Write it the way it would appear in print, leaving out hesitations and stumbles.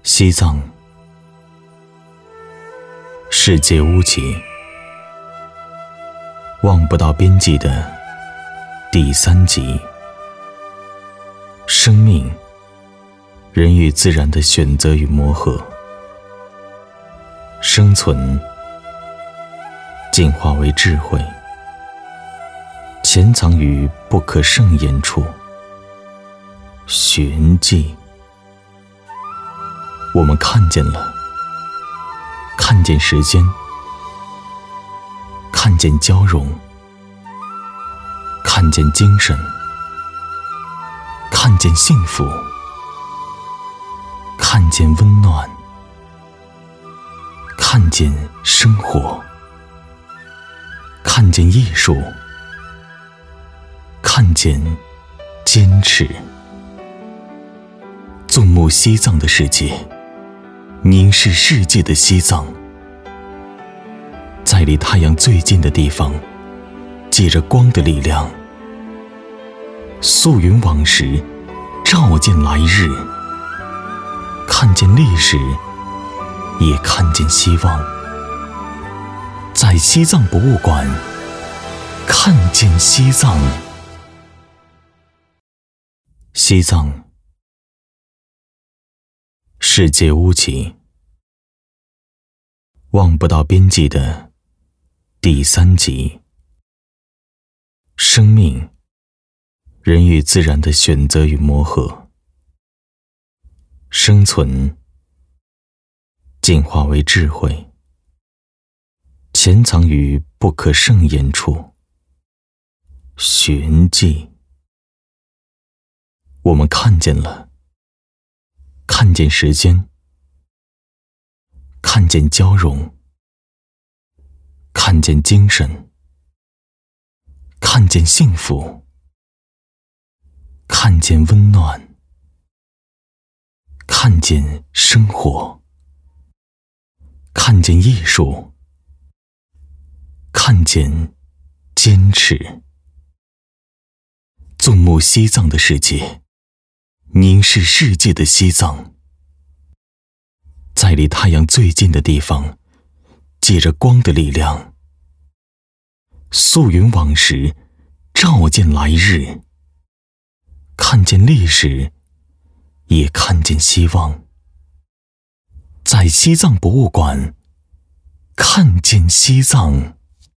西藏，世界屋脊，望不到边际的第3集。生命，人与自然的选择与磨合，生存，进化为智慧，潜藏于不可胜言处，寻迹。我们看见了，看见时间，看见交融，看见精神，看见幸福，看见温暖，看见生活，看见艺术，看见坚持。纵目西藏的世界，凝视世界的西藏，在离太阳最近的地方，借着光的力量，溯云往事，照见来日，看见历史，也看见希望。在西藏博物馆，看见西藏。西藏，世界屋脊，望不到边际的第3集。生命，人与自然的选择与磨合，生存，进化为智慧，潜藏于不可胜言处，寻迹。我们看见了，看见时间，看见交融，看见精神，看见幸福，看见温暖，看见生活，看见艺术，看见坚持。纵目西藏的世界，凝视世界的西藏，在离太阳最近的地方，借着光的力量，溯云往事，照见来日，看见历史，也看见希望。在西藏博物馆，看见西藏。